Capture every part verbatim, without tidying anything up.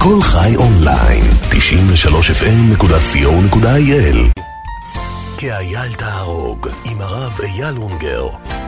כל חי אונליין, תשעים ושלוש אף אם נקודה סי או נקודה איי אל. כאייל תהרוג, עם הרב אייל אונגר.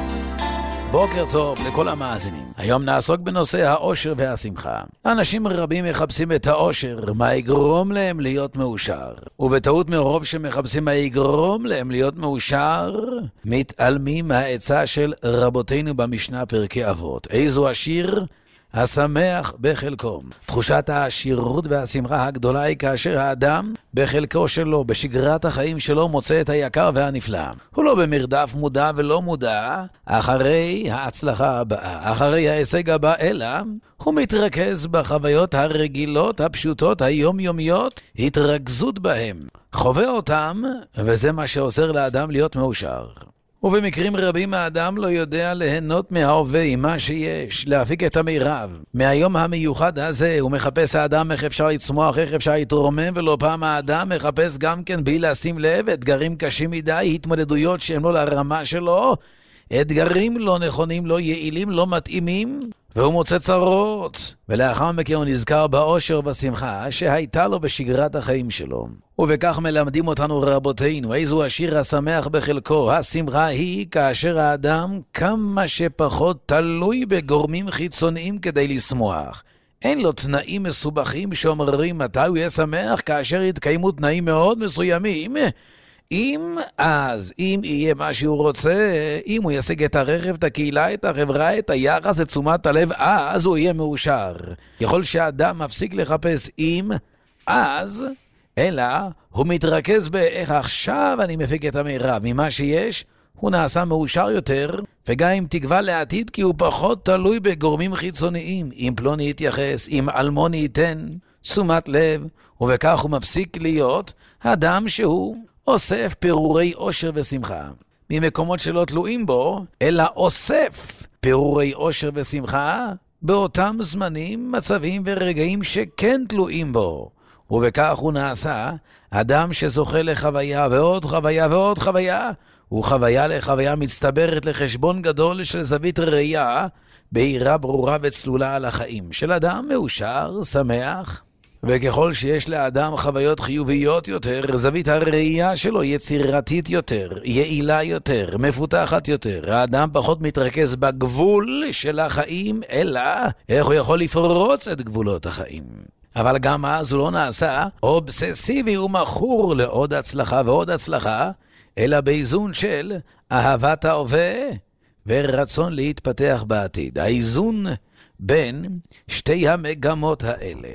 בוקר טוב לכל המאזינים. היום נעסוק בנושא האושר והשמחה. אנשים רבים מחפשים את האושר, מה יגרום להם להיות מאושר. ובטעות מרוב שמחפשים מה יגרום להם להיות מאושר, מתעלמים מהעצה של רבותינו במשנה פרקי אבות. איזו עשיר? השמח בחלקו. תחושת העשירות והשמחה הגדולה היא כאשר האדם בחלקו שלו, בשגרת החיים שלו, מוצא את היקר והנפלא. הוא לא במרדף מודע ולא מודע אחרי ההצלחה הבאה, אחרי ההישג הבא, אלא הוא מתרכז בחוויות הרגילות, הפשוטות, היומיומיות, התרכזות בהם. חווה אותם, וזה מה שעוזר לאדם להיות מאושר. ובמקרים רבים האדם לא יודע ליהנות מההווה עם מה שיש, להפיק את המירב. מהיום המיוחד הזה הוא מחפש האדם איך אפשר לצמוח, איך אפשר להתרומם, ולא פעם האדם מחפש גם כן בלי לשים לב אתגרים קשים מדי, התמודדויות שהם לא לרמה שלו, אתגרים לא נכונים, לא יעילים, לא מתאימים, והוא מוצא צרות. ולאחר מכן הוא נזכר באושר ובשמחה שהייתה לו בשגרת החיים שלו. ובכך מלמדים אותנו רבותינו, איזו השיר השמח בחלקו. השמחה היא כאשר האדם כמה שפחות תלוי בגורמים חיצוניים כדי לשמוח. אין לו תנאים מסובכים שאומרים מתי הוא יהיה שמח, כאשר יתקיימו תנאים מאוד מסוימים. אם אז, אם יהיה מה שהוא רוצה, אם הוא ישיג את הרכב, את הקהילה, את החברה, את היחס, את תשומת הלב, אז הוא יהיה מאושר. יכול שהאדם מפסיק לחפש אם, אז, אלא הוא מתרכז באיך עכשיו אני מפיק את המירב. ממה שיש, הוא נעשה מאושר יותר, וגם עם תקווה לעתיד, כי הוא פחות תלוי בגורמים חיצוניים. אם פלוני יתייחס, אם אלמוני ייתן תשומת לב, ובכך הוא מפסיק להיות אדם שהוא אוסף פירורי אושר ושמחה ממקומות שלא תלויים בו, אלא אוסף פירורי אושר ושמחה באותם זמנים, מצבים ורגעים שכן תלויים בו. ובכך הוא נעשה אדם שזוכה לחוויה ועוד חוויה ועוד חוויה, וחוויה לחוויה מצטברת לחשבון גדול של זווית ראייה, בהירה ברורה וצלולה על החיים של אדם מאושר, שמח. וככל שיש לאדם חוויות חיוביות יותר, זווית הראייה שלו יצירתית יותר, יעילה יותר, מפותחת יותר. האדם פחות מתרכז בגבול של החיים, אלא איך הוא יכול לפרוץ את גבולות החיים. אבל גם אז הוא לא נעשה אובססיבי ומכור לעוד הצלחה ועוד הצלחה, אלא באיזון של אהבת ההווה ורצון להתפתח בעתיד. האיזון בין שתי המגמות האלה.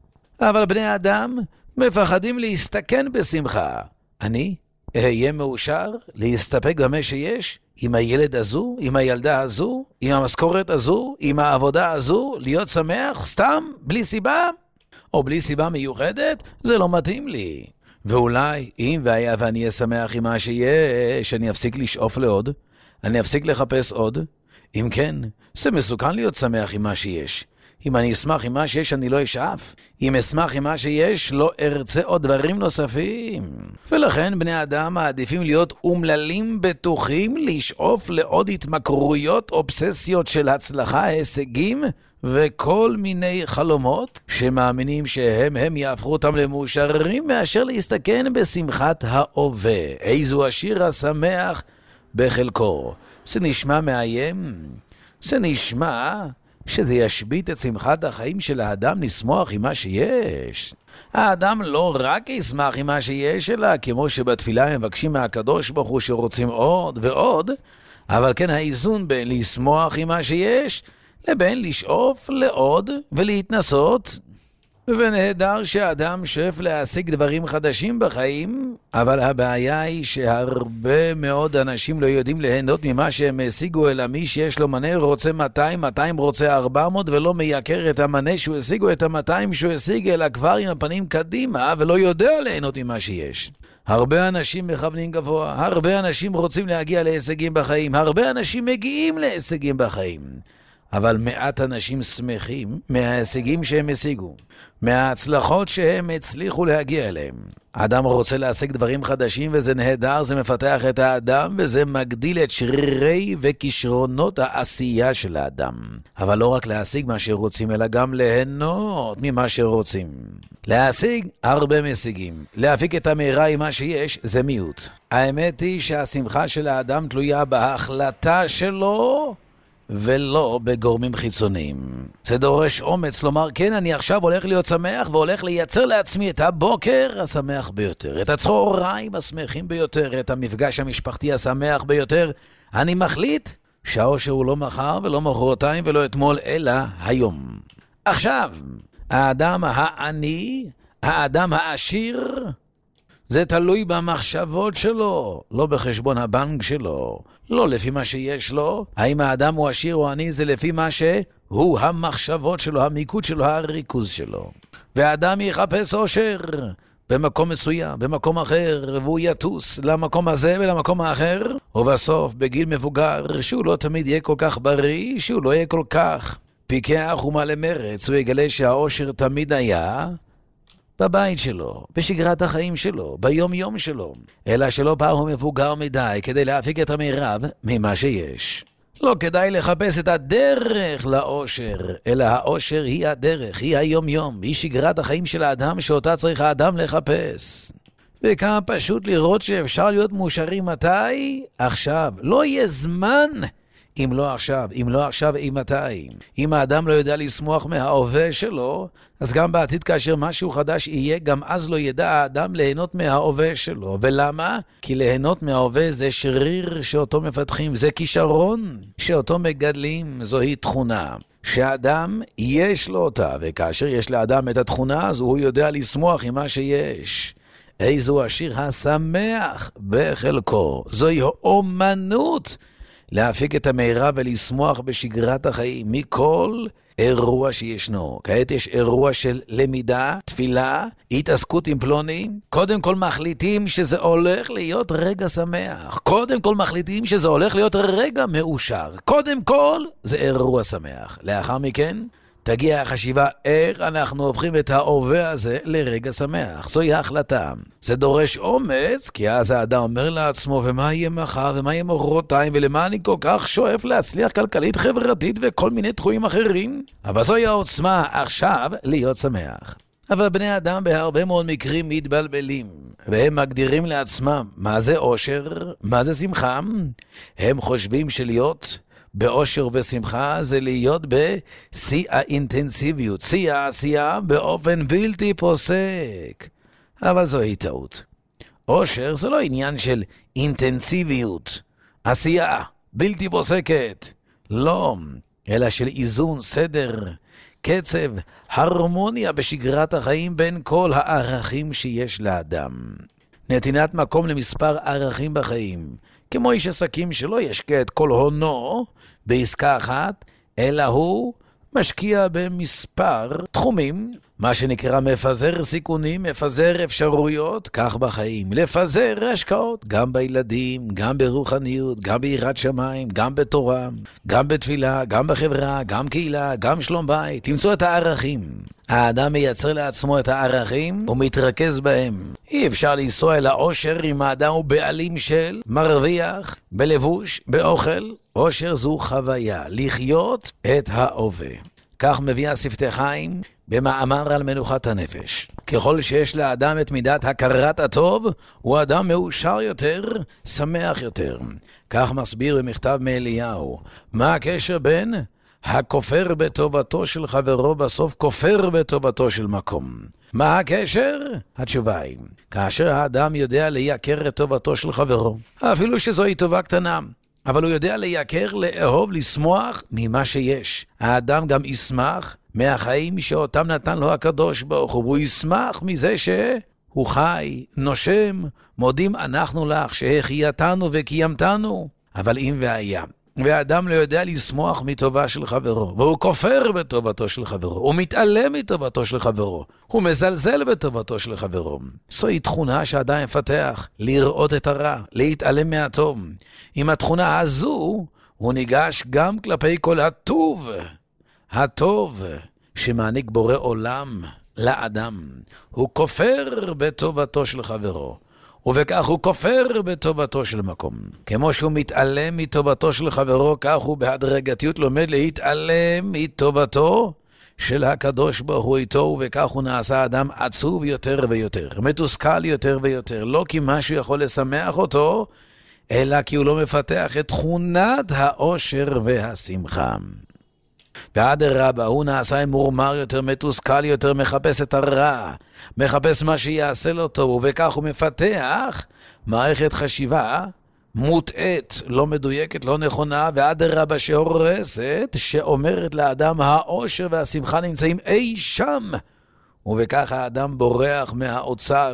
אבל בני אדם מפחדים להסתכן בשמחה. אני אהיה מאושר, להסתפק במה שיש, עם הילד הזו, עם הילדה הזו, עם המשכורת הזו, עם העבודה הזו, להיות שמח סתם, בלי סיבה, או בלי סיבה מיוחדת, זה לא מתאים לי. ואולי, אם והיה ואני אהיה שמח עם מה שיש, אני אפסיק לשאוף לעוד, אני אפסיק לחפש עוד. אם כן, זה מסוכן להיות שמח עם מה שיש. אם אני אשמח עם מה שיש, אני לא אשאף. אם אשמח עם מה שיש, לא ארצה עוד דברים נוספים. ולכן בני אדם מעדיפים להיות אומללים בטוחים, לשאוף לעוד התמכרויות, אובססיות של הצלחה, הישגים, וכל מיני חלומות שמאמינים שהם הם יהפכו אותם למאושרים, מאשר להסתכן בשמחת ההווה. איזו השיר השמח בחלקו. זה נשמע מאיים? זה נשמע שזה ישבית את שמחת החיים של האדם לשמוח עם מה שיש. האדם לא רק ישמח עם מה שיש, אלא כמו שבתפילה הם מבקשים מהקדוש ברוך הוא שרוצים עוד ועוד, אבל כן האיזון בין לשמוח עם מה שיש, לבין לשאוף לעוד ולהתנסות. ונהדר שהאדם שואף להשיג דברים חדשים בחיים, אבל הבעיה היא שהרבה מאוד אנשים לא יודעים ליהנות ממה שהם השיגו, אלא מי שיש לו מנה רוצה מאתיים, מאתיים רוצה ארבע מאות, ולא מייקר את המנה שהוא השיגו, את ה-מאתיים שהוא השיג, אלא כבר עם הפנים קדימה, ולא יודע ליהנות עם מה שיש. הרבה אנשים מכוונים גבוה, הרבה אנשים רוצים להגיע להישגים בחיים, הרבה אנשים מגיעים להישגים בחיים. אבל מעט אנשים שמחים מההישגים שהם השיגו, מההצלחות שהם הצליחו להגיע אליהם. האדם רוצה להשיג דברים חדשים, וזה נהדר, זה מפתח את האדם, וזה מגדיל את שרירי וכישרונות העשייה של האדם. אבל לא רק להשיג מה שרוצים, אלא גם ליהנות ממה שרוצים. להשיג הרבה משיגים. להפיק את המהרה עם מה שיש, זה מיעוט. האמת היא שהשמחה של האדם תלויה בהחלטה שלו, ולא בגורמים חיצוניים. זה דורש אומץ לומר, כן, אני עכשיו הולך להיות שמח, והולך לייצר לעצמי את הבוקר השמח ביותר, את הצהריים השמחים ביותר, את המפגש המשפחתי השמח ביותר. אני מחליט שהאושר הוא לא מחר ולא מחרתיים ולא אתמול, אלא היום. עכשיו, האדם העני, האדם העשיר, זה תלוי במחשבות שלו, לא בחשבון הבנק שלו, לא לפי מה שיש לו. האם האדם הוא עשיר או עני, זה לפי מה שהוא המחשבות שלו, המיקוד שלו, הריכוז שלו. והאדם יחפש אושר במקום מסוים, במקום אחר, והוא יטוס למקום הזה ולמקום האחר, ובסוף בגיל מבוגר, שהוא לא תמיד יהיה כל כך בריא, שהוא לא יהיה כל כך פיקח ומלא מרץ, הוא יגלה שהאושר תמיד היה בבית שלו, בשגרת החיים שלו, ביום יום שלו, אלא שלא פעם הוא מבוגר מדי כדי להפיק את המרב ממה שיש. לא כדאי לחפש את הדרך לאושר, אלא האושר היא הדרך, היא היום יום, היא שגרת החיים של האדם שאותה צריך האדם לחפש. וכמה פשוט לראות שאפשר להיות מאושרים מתי? עכשיו. לא יהיה זמן אם לא עכשיו, אם לא עכשיו, אם מתי. אם האדם לא יודע לשמוח מההווה שלו, אז גם בעתיד כאשר משהו חדש יהיה, גם אז לא ידע האדם ליהנות מההווה שלו. ולמה? כי ליהנות מההווה זה שריר שאותו מפתחים, זה כישרון שאותו מגדלים, זוהי תכונה. שאדם יש לו אותה, וכאשר יש לאדם את התכונה, אז הוא יודע לשמוח עם מה שיש. איזו השיר השמח בחלקו. זוהי אומנות להפיק את המהרה ולשמוח בשגרת החיים מכל אירוע שישנו. כעת יש אירוע של למידה, תפילה, התעסקות עם פלוני. קודם כל מחליטים שזה הולך להיות רגע שמח. קודם כל מחליטים שזה הולך להיות רגע מאושר. קודם כל זה אירוע שמח. לאחר מכן תגיע החשיבה איך אנחנו הופכים את ההווה הזה לרגע שמח. זוהי ההחלטה. זה דורש אומץ, כי אז האדם אומר לעצמו, ומה יהיה מחר, ומה יהיה מחרתיים, ולמה אני כל כך שואף להצליח כלכלית, חברתית וכל מיני תחומים אחרים. אבל זוהי העוצמה עכשיו להיות שמח. אבל בני אדם בהרבה מאוד מקרים מתבלבלים, והם מגדירים לעצמם מה זה אושר, מה זה שמחה. הם חושבים שלהיות באושר ושמחה זה להיות בשיא האינטנסיביות, שיא העשייה באופן בלתי פוסק. אבל זוהי טעות. אושר זה לא עניין של אינטנסיביות, עשייה בלתי פוסקת. לא, אלא של איזון, סדר, קצב, הרמוניה בשגרת החיים בין כל הערכים שיש לאדם. נתינת מקום למספר ערכים בחיים. כמו איש עסקים שלא ישקיע את כל הונו בעסקה אחת, אלא הוא משקיע במספר תחומים, מה שנקרא מפזר סיכונים, מפזר אפשרויות, כך בחיים. לפזר השקעות, גם בילדים, גם ברוחניות, גם ביראת שמיים, גם בתורה, גם בתפילה, גם בחברה, גם קהילה, גם שלום בית. למצוא את הערכים. האדם מייצר לעצמו את הערכים ומתרכז בהם. אי אפשר לנסוע אל האושר אם האדם הוא בעלים של, מרוויח, בלבוש, באוכל. אושר זו חוויה, לחיות את ההווה. כך מביא השפתי חיים במאמר על מנוחת הנפש. ככל שיש לאדם את מידת הכרת הטוב, הוא אדם מאושר יותר, שמח יותר. כך מסביר במכתב מאליהו. מה הקשר בין הכופר בטובתו של חברו בסוף כופר בטובתו של מקום? מה הקשר? התשובה היא, כאשר האדם יודע לייקר את טובתו של חברו, אפילו שזוהי טובה קטנה, אבל הוא יודע לייקר, לאהוב, לשמוח ממה שיש. האדם גם ישמח מהחיים שאותם נתן לו הקדוש ברוך הוא, והוא ישמח מזה שהוא חי, נושם, מודים אנחנו לך שהחייתנו וקיימתנו. אבל אם והיה, והאדם לא יודע לשמוח מטובה של חברו, והוא כופר בטובתו של חברו, הוא מתעלם מטובתו של חברו, הוא מזלזל בטובתו של חברו. זוהי תכונה שהאדם מפתח, לראות את הרע, להתעלם מהטוב. עם התכונה הזו, הוא ניגש גם כלפי כל הטוב, הטוב שמעניק בורא עולם לאדם. הוא כופר בטובתו של חברו, ובכך הוא כופר בטובתו של מקום. כמו שהוא מתעלם מטובתו של חברו, כך הוא בהדרגתיות לומד להתעלם מטובתו של הקדוש ברוך הוא איתו, ובכך הוא נעשה אדם עצוב יותר ויותר, מתוסכל יותר ויותר, לא כי משהו יכול לשמח אותו, אלא כי הוא לא מפתח את תכונת האושר והשמחה. ואדרבה, הוא נעשה מורמר יותר, מתוסכל יותר, מחפש את הרע, מחפש מה שיעשה לו טוב, ובכך הוא מפתח מערכת חשיבה מוטעת, לא מדויקת, לא נכונה, ואדרבה שהורסת, שאומרת לאדם האושר והשמחה נמצאים אי שם, ובכך האדם בורח מהאוצר,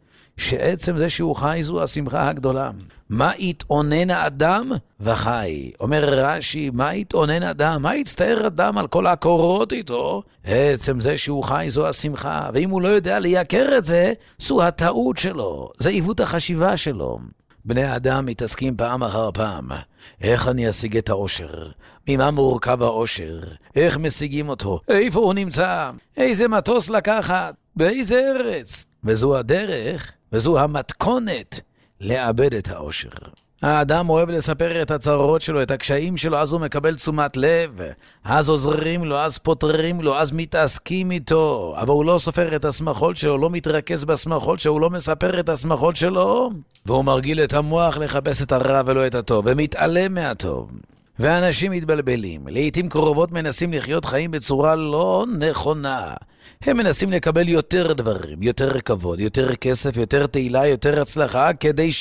שעצם זה שהוא חי זו השמחה הגדולה. מה יתעונן האדם וחי? אומר רש"י, מה יתעונן אדם? מה יצטער אדם על כל הקורות איתו? עצם זה שהוא חי זו השמחה, ואם הוא לא יודע לייקר את זה, זו הטעות שלו, זה עיוות החשיבה שלו. בני אדם מתעסקים פעם אחר פעם, איך אני אשיג את האושר? ממה מורכב האושר? איך משיגים אותו? איפה הוא נמצא? איזה מטוס לקחת? באיזה ארץ? וזו הדרך, וזו המתכונת לאבד את האושר. האדם אוהב לספר את הצרות שלו, את הקשיים שלו, אז הוא מקבל תשומת לב, אז עוזרים לו, אז פותרים לו, אז מתעסקים איתו, אבל הוא לא סופר את השמחות שלו, לא מתרכז בשמחות שלו, הוא לא מספר את השמחות שלו, והוא מרגיל את המוח לחפש את הרע ולא את הטוב, ומתעלם מהטוב. ואנשים מתבלבלים, לעתים קרובות מנסים לחיות חיים בצורה לא נכונה. הם מנסים לקבל יותר דברים, יותר כבוד, יותר כסף, יותר תהילה, יותר הצלחה, כדי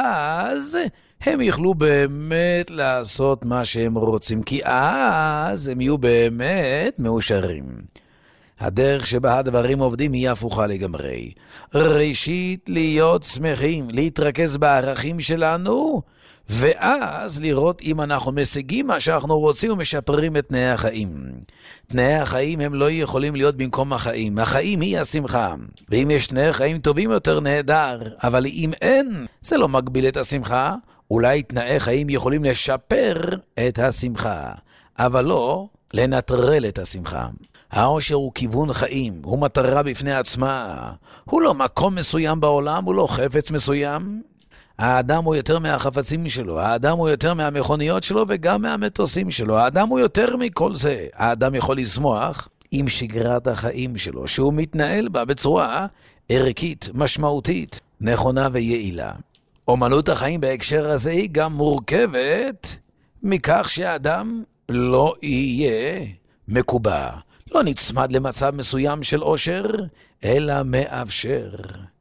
שאז הם יוכלו באמת לעשות מה שהם רוצים, כי אז הם יהיו באמת מאושרים. הדרך שבה הדברים עובדים היא הפוכה לגמרי. ראשית, להיות שמחים, להתרכז בערכים שלנו, ואז לראות אם אנחנו משיגים מה שאנחנו רוצים ומשפרים את תנאי החיים. תנאי החיים הם לא יכולים להיות במקום החיים. החיים היא השמחה. ואם יש תנאי חיים טובים יותר נהדר, אבל אם אין, זה לא מגביל את השמחה. אולי תנאי חיים יכולים לשפר את השמחה, אבל לא לנטרל את השמחה. האושר הוא כיוון חיים, הוא מטרה בפני עצמה. הוא לא מקום מסוים בעולם, הוא לא חפץ מסוים. האדם הוא יותר מהחפצים שלו, האדם הוא יותר מהמכוניות שלו וגם מהמטוסים שלו, האדם הוא יותר מכל זה. האדם יכול לשמוח עם שגרת החיים שלו, שהוא מתנהל בה בצורה ערכית, משמעותית, נכונה ויעילה. אומנות החיים בהקשר הזה היא גם מורכבת מכך שהאדם לא יהיה מקובע, לא נצמד למצב מסוים של אושר, אלא מאפשר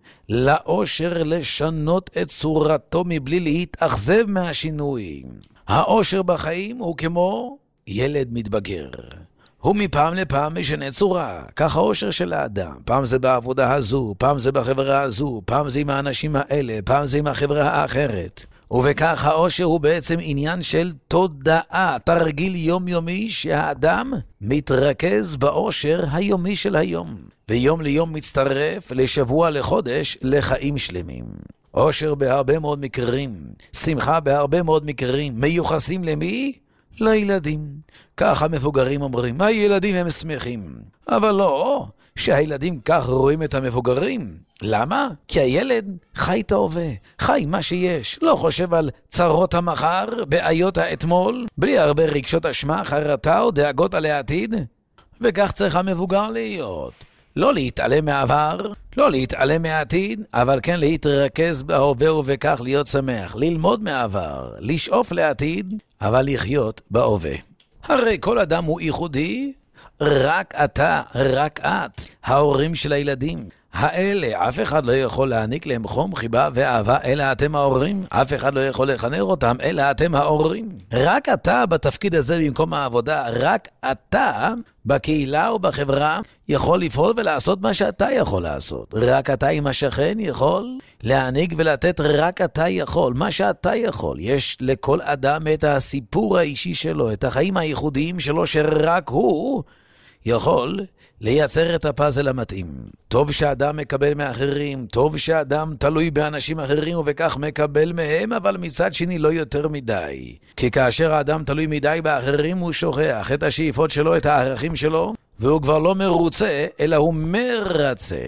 לאושר לשנות את צורתו מבלי להתאכזב מהשינוי. האושר בחיים הוא כמו ילד מתבגר. הוא מפעם לפעם משנה צורה. כך האושר של האדם. פעם זה בעבודה הזו, פעם זה בחברה הזו, פעם זה עם האנשים האלה, פעם זה עם החברה האחרת. ובכך האושר הוא בעצם עניין של תודעה, תרגיל יומיומי שהאדם מתרכז באושר היומי של היום. ויום ליום מצטרף לשבוע לחודש לחיים שלמים. אושר בהרבה מאוד מקרים, שמחה בהרבה מאוד מקרים, מיוחסים למי? לילדים. כך המבוגרים אומרים, הילדים הם שמחים. אבל לא, שהילדים כך רואים את המבוגרים. למה? כי הילד חי את ההווה, חי מה שיש, לא חושב על צרות המחר, בעיות האתמול, בלי הרבה רגשות אשמה, חרטה או דאגות על העתיד. וכך צריך המבוגר להיות. לא להתעלם מהעבר, לא להתעלם מהעתיד, אבל כן להתרכז בהווה ובכך להיות שמח, ללמוד מהעבר, לשאוף לעתיד, אבל לחיות בהווה. הרי כל אדם הוא ייחודי, רק אתה, רק את, ההורים של הילדים. האלה, אף אחד לא יכול להעניק להם חום, חיבה ואהבה, אלא אתם ההורים. אף אחד לא יכול לחנר אותם, אלא אתם ההורים. רק אתה בתפקיד הזה במקום העבודה, רק אתה בקהילה או בחברה יכול לפעול ולעשות מה שאתה יכול לעשות. רק אתה עם השכן יכול להעניק ולתת, רק אתה יכול, מה שאתה יכול. יש לכל אדם את הסיפור האישי שלו, את החיים הייחודיים שלו, שרק הוא יכול לייצר את הפאזל המתאים. טוב שאדם מקבל מאחרים, טוב שאדם תלוי באנשים אחרים ובכך מקבל מהם, אבל מצד שני לא יותר מדי. כי כאשר האדם תלוי מדי באחרים הוא שוכח את השאיפות שלו, את הערכים שלו, והוא כבר לא מרוצה, אלא הוא מרצה.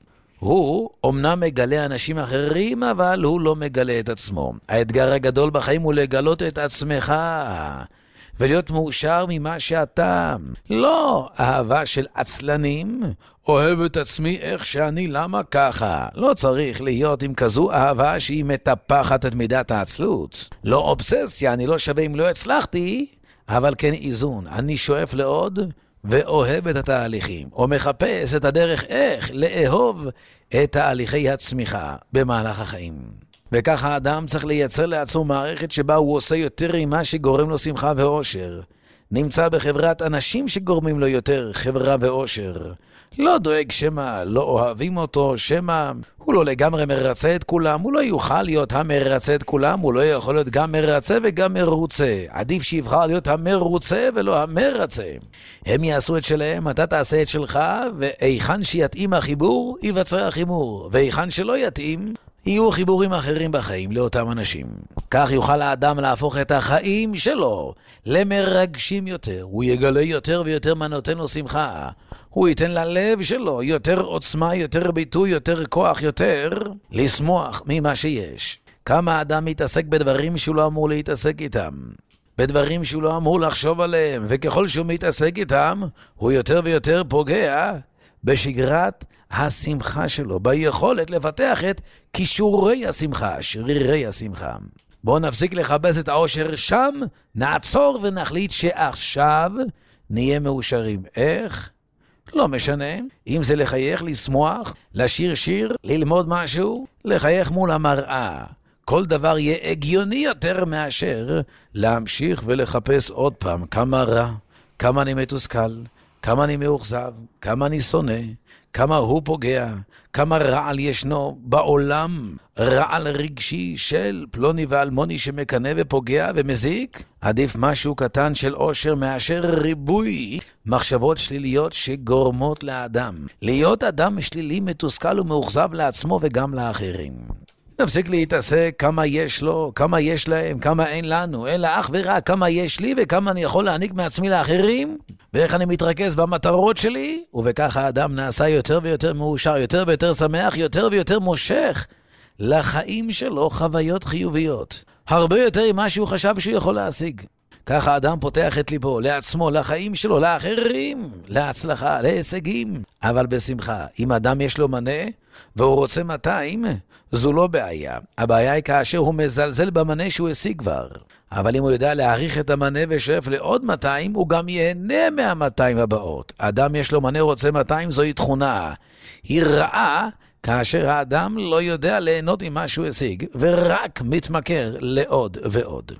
הוא אומנם מגלה אנשים אחרים, אבל הוא לא מגלה את עצמו. האתגר הגדול בחיים הוא לגלות את עצמך, ולהיות מאושר ממה שאתה. לא אהבה של עצלנים, אוהב את עצמי איך שאני, למה ככה. לא צריך להיות עם כזו אהבה שהיא מטפחת את מידת העצלות. לא אובססיה, אני לא שווה אם לא הצלחתי, אבל כן איזון. אני שואף לעוד ואוהב את התהליכים, או מחפש את הדרך איך לאהוב את תהליכי הצמיחה במהלך החיים. וכך האדם צריך לייצר לעצמו מערכת שבה הוא עושה יותר ממה שגורם לו שמחה ואושר. נמצא בחברת אנשים שגורמים לו יותר חברה ואושר. לא דואג שמה לא אוהבים אותו, שמה הוא לא לגמרי מרצה את כולם, הוא לא יוכל להיות המרצה את כולם, הוא לא יכול להיות גם מרצה וגם מרוצה. עדיף שיבחר להיות המרוצה ולא המרצה. הם יעשו את שלהם, אתה תעשה את שלך, ואיכן שיתאים החיבור, ייווצר החיבור, ואיכן שלא יתאים, יהיו חיבורים אחרים בחיים לאותם אנשים. כך יוכל האדם להפוך את החיים שלו למרגשים יותר. הוא יגלה יותר ויותר מה נותן לו שמחה. הוא ייתן ללב שלו יותר עוצמה, יותר ביטוי, יותר כוח, יותר לשמוח ממה שיש. כמה האדם מתעסק בדברים שהוא לא אמור להתעסק איתם, בדברים שהוא לא אמור לחשוב עליהם, וככל שהוא מתעסק איתם, הוא יותר ויותר פוגע בשגרת השמחה שלו, ביכולת לפתח את כישורי השמחה, שרירי השמחה. בואו נפסיק לחפש את האושר שם, נעצור ונחליט שעכשיו נהיה מאושרים. איך? לא משנה. אם זה לחייך, לשמוח, לשיר שיר, ללמוד משהו, לחייך מול המראה. כל דבר יהיה הגיוני יותר מאשר להמשיך ולחפש עוד פעם כמה רע, כמה אני מתוסכל, כמה אני מאוכזב, כמה אני שונא, כמה הוא פוגע, כמה רעל ישנו בעולם, רעל רגשי של פלוני ואלמוני שמקנה ופוגע ומזיק. עדיף משהו קטן של אושר מאשר ריבוי מחשבות שליליות שגורמות לאדם להיות אדם שלילי, מתוסכל ומאוכזב לעצמו וגם לאחרים. נפסיק להתעסק כמה יש לו, כמה יש להם, כמה אין לנו, אלא אך ורק כמה יש לי וכמה אני יכול להעניק מעצמי לאחרים, ואיך אני מתרכז במטרות שלי, ובכך האדם נעשה יותר ויותר מאושר, יותר ויותר שמח, יותר ויותר מושך לחיים שלו חוויות חיוביות. הרבה יותר ממה שהוא חשב שהוא יכול להשיג. כך האדם פותח את ליבו לעצמו, לחיים שלו, לאחרים, להצלחה, להישגים, אבל בשמחה. אם אדם יש לו מנה והוא רוצה מאתיים, זו לא בעיה. הבעיה היא כאשר הוא מזלזל במנה שהוא השיג כבר. אבל אם הוא יודע להעריך את המנה ושואף לעוד מאתיים, הוא גם ייהנה מה-מאתיים הבאות. אדם יש לו מנה רוצה מאתיים, זוהי תכונה. היא רעה כאשר האדם לא יודע ליהנות עם מה שהוא השיג, ורק מתמכר לעוד ועוד.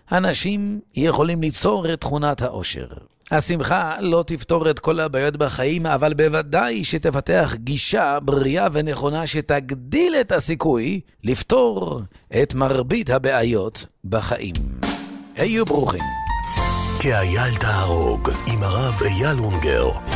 אנשים יכולים ליצור את תכונת האושר. השמחה לא תפתור את כל הבעיות בחיים, אבל בוודאי שתפתח גישה בריאה ונכונה שתגדיל את הסיכוי לפתור את מרבית הבעיות בחיים. היו ברוכים. כי אייל תהרוג עם הרב אייל אונגר.